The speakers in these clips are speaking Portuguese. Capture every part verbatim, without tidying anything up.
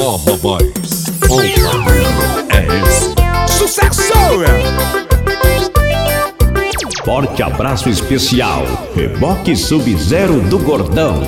Forró Boys, o caminho é esse. Sucesso! Forte abraço especial, Reboque Sub-Zero do Gordão.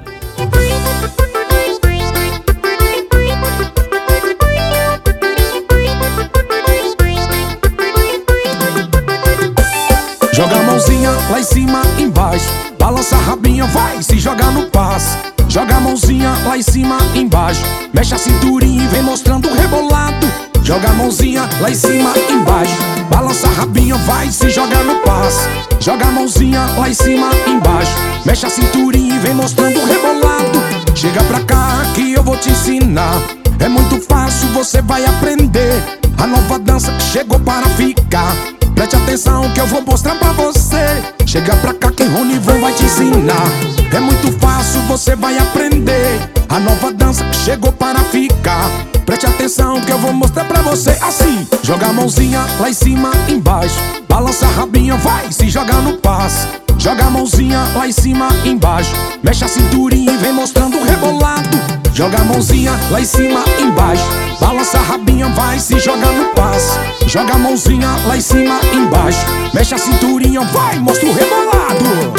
Joga a mãozinha lá em cima, embaixo, balança a rabinha, vai se jogar no passo. Joga a mãozinha lá em cima, embaixo, mexe a cinturinha e vem mostrando o rebolado. Joga a mãozinha lá em cima, embaixo, balança a rabinha, vai se jogar no passo. Joga a mãozinha lá em cima, embaixo, mexe a cinturinha e vem mostrando o rebolado. Chega pra cá que eu vou te ensinar, é muito fácil, você vai aprender. A nova dança que chegou para ficar, preste atenção que eu vou mostrar pra você. Chega pra cá que Ronivon vai te ensinar, é muito fácil, você vai aprender. A nova dança que chegou para ficar, preste atenção que eu vou mostrar pra você. Assim, joga a mãozinha lá em cima, embaixo, balança a rabinha, vai se jogar no passo. Joga a mãozinha lá em cima, embaixo, mexe a cinturinha e vem mostrando o rebolado. Joga a mãozinha lá em cima, embaixo, balança a rabinha, vai se jogar no passo. Joga a mãozinha lá em cima, embaixo, mexe a cinturinha, vai, mostra o rebolado.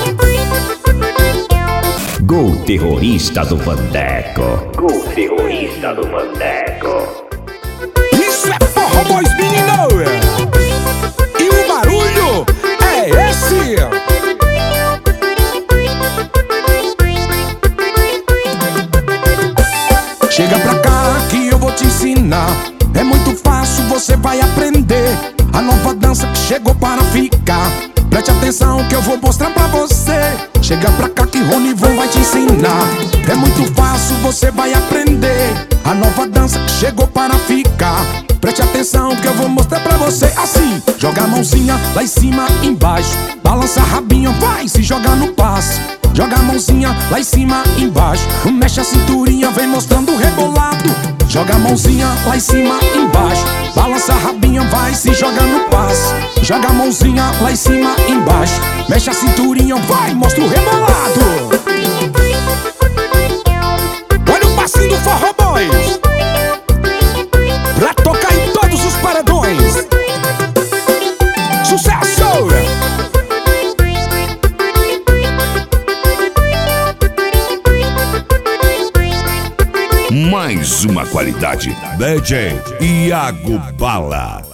Gol terrorista do Vandeco. Gol terrorista do Vandeco. Isso é Forró Boys, menino! E o barulho é esse! Chega pra cá que eu vou te ensinar, é muito fácil, você vai aprender. A nova dança que chegou para ficar, preste atenção que eu vou mostrar pra você. Chega pra cá que Ronivon vai te ensinar, é muito fácil, você vai aprender. A nova dança que chegou para ficar, preste atenção que eu vou mostrar pra você. Assim, joga a mãozinha lá em cima, embaixo, balança a rabinha, vai se jogar no passo. Joga a mãozinha lá em cima, embaixo, mexe a cinturinha, vem mostrando o rebolado. Joga a mãozinha lá em cima, embaixo, balança a rabinha, vai se jogar no passo. Joga a mãozinha lá em cima, embaixo, mexe a cinturinha, vai, mostra o rebolado. Olha o passinho do Forró Boys, pra tocar em todos os paredões. Sucesso! Mais uma qualidade, D J Iago Bala.